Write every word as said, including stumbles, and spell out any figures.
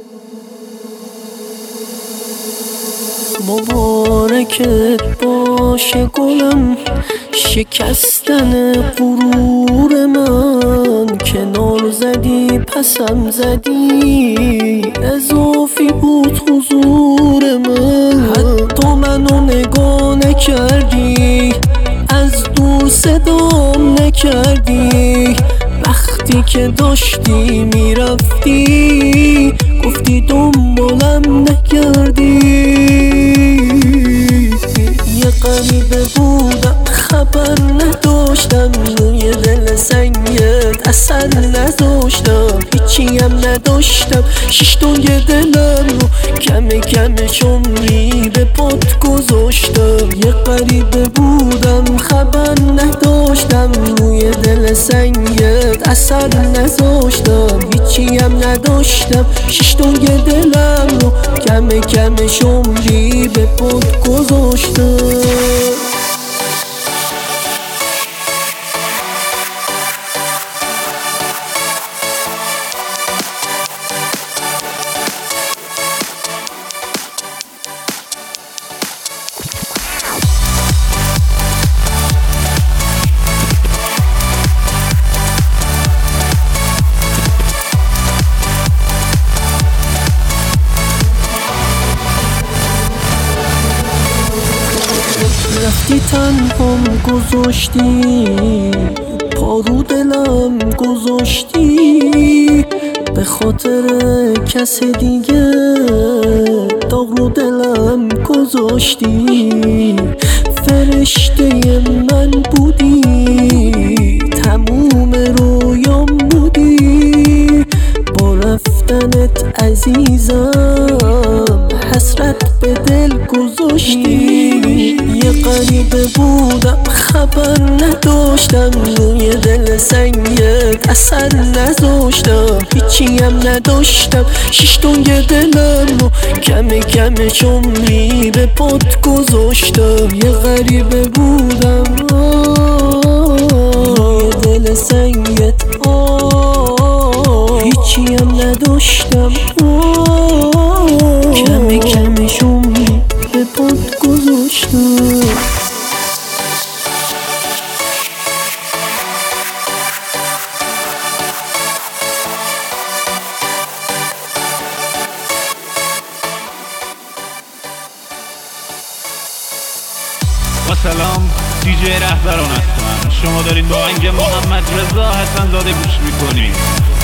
مبارکت باشه گلم، شکستن غرور من. کنار زدی پسم زدی، اضافی بود حضور من. حتی منو نگاه نکردی، از دور صدام نکردی. وقتی که داشتی میرفتی، گفتی دنبالم نکردی. یه غریبه بودم خبر نداشتم، روی دل سنگت اثر نذاشتم. هیچی هم نداشتم، شیش تنگ دلم رو کم کمش عمری به پات گذاشتم. یه غریبه بودم خبر نداشتم، روی دل سنگت اثر نذاشتم. هیچی هم نداشتم، شیش تنگ دلم رو کم کمش عمری به پات گذاشتم. رفتی تنهام گذاشتی، پارو دلم گذاشتی. به خاطر کس دیگه داغ رو دلم گذاشتی. فرشته من بودی، تموم رویام بودی. با رفتنت عزیزم حسرت به دل گذاشتی. یه غریبه بودم خبر نداشتم، روی دل سنگت اثر نذاشتم. هیچی هم نداشتم، شیش تنگ دلم رو کم کمش عمری به پات گذاشتم. یه غریبه بودم روی دل سنگت، آه هیچی هم نداشتم، کم کمش عمری به پات گذاشتم. با سلام، دی جی رهبران هستم. شما دارین با آهنگ محمد رضا حسن زاده گوش میکنید.